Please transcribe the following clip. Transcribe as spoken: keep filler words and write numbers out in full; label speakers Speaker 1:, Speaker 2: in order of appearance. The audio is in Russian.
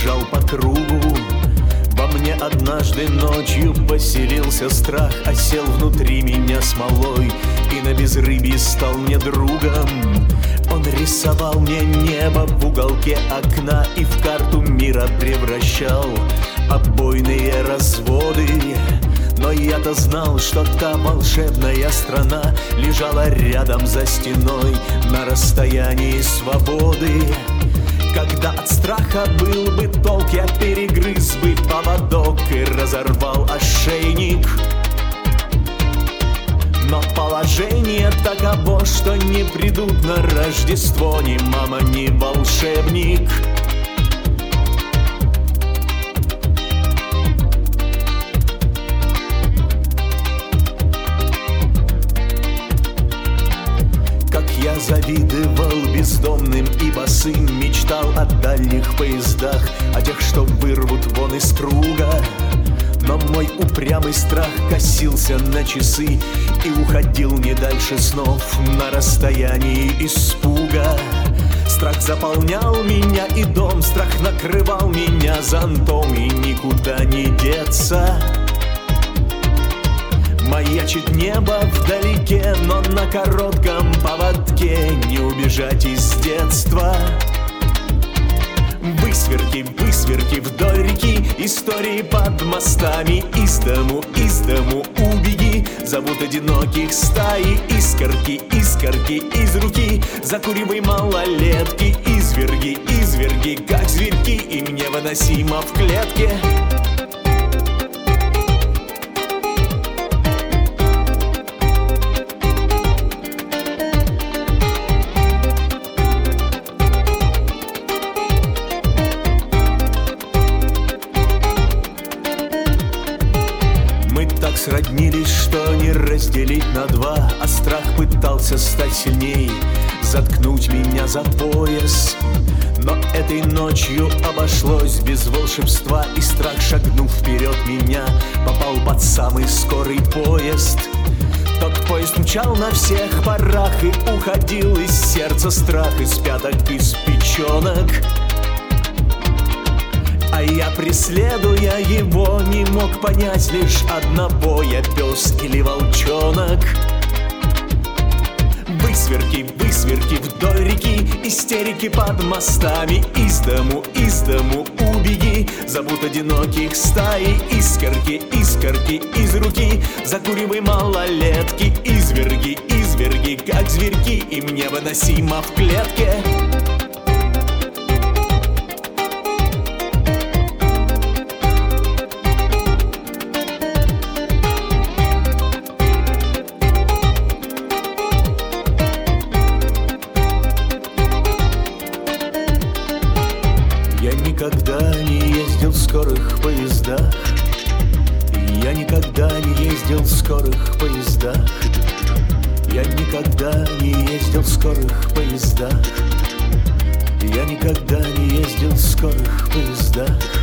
Speaker 1: бежал по кругу. Во мне однажды ночью поселился страх, осел внутри меня смолой и на безрыбье стал мне другом. Он рисовал мне небо в уголке окна и в карту мира превращал обойные разводы. Но я-то знал, что та волшебная страна лежала рядом за стеной на расстоянии свободы. Когда от страха был бы толк, я перегрыз бы поводок и разорвал ошейник. Но положение таково, что не придут на Рождество ни мама, ни волшебник. Я завидовал бездомным и босым, мечтал о дальних поездах, о тех, что вырвут вон из круга. Но мой упрямый страх косился на часы и уходил не дальше снов на расстоянии испуга. Страх заполнял меня и дом, страх накрывал меня зонтом, и никуда не деться. Маячит небо вдалеке, но на коротком поводке не убежать из детства. Высверки, высверки вдоль реки, истории под мостами. Из дому, из дому убеги, зовут одиноких стаи. Искорки, искорки из руки, закуривай малолетки. Изверги, изверги, как зверьки, им невыносимо в клетке. Так сроднились, что не разделить на два, а страх пытался стать сильней, заткнуть меня за пояс. Но этой ночью обошлось без волшебства, и страх, шагнув вперед меня, попал под самый скорый поезд. Тот поезд мчал на всех парах и уходил из сердца страх, из пяток, из печенок. А я, преследуя его, не мог понять лишь одного: я пес или волчонок. Высверки, высверки вдоль реки, истерики под мостами. Из дому, из дому убеги, зовут одиноких стаи. Искорки, искорки из руки, закуривай малолетки. Изверги, изверги, как зверьки, им невыносимо в клетке. Я никогда не ездил в скорых поездах. Я никогда не ездил в скорых поездах. Я никогда не ездил в скорых поездах. Я никогда не ездил в скорых поездах.